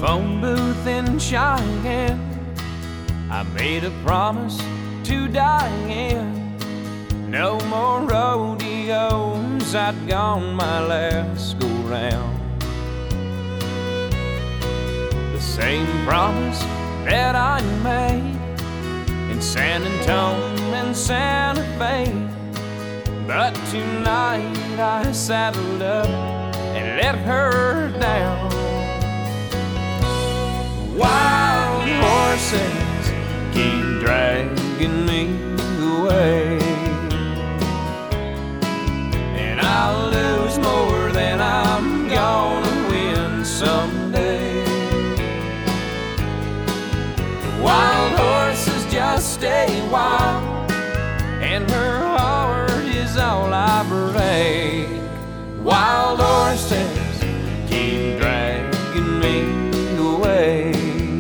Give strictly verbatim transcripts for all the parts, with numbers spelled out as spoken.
phone booth in Cheyenne, I made a promise to Diane. No more rodeos, I'd gone my last go round. The same promise that I made in San Antonio and Santa Fe, but tonight I saddled up and let her down. Wild horses keep dragging me away, and I'll lose more than I'm gonna win someday. Wild horses just stay wild, and her heart is all I break. Wild horses keep dragging me away.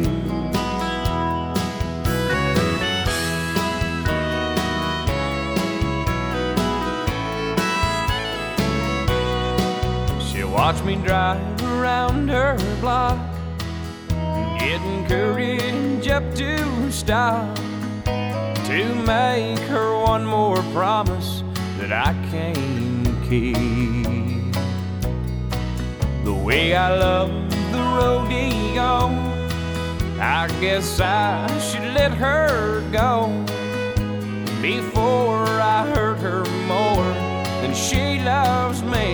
She'll watch me drive around her block, getting courage up to stop, to make her one more promise that I can't keep. The way I love the rodeo, I guess I should let her go before I hurt her more than she loves me.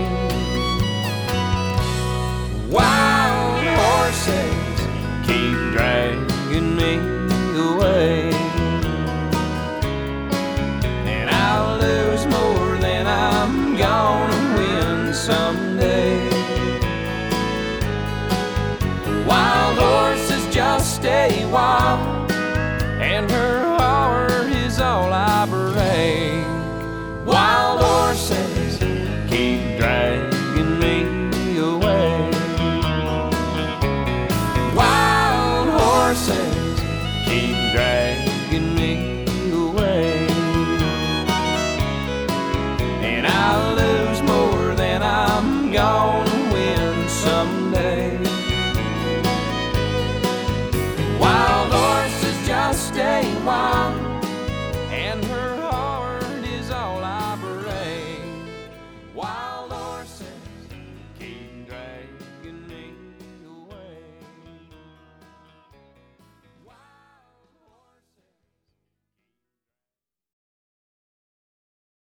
Wild horses keep dragging me away, and I'll lose more than I'm gonna win someday. Wild horses just stay wild, and her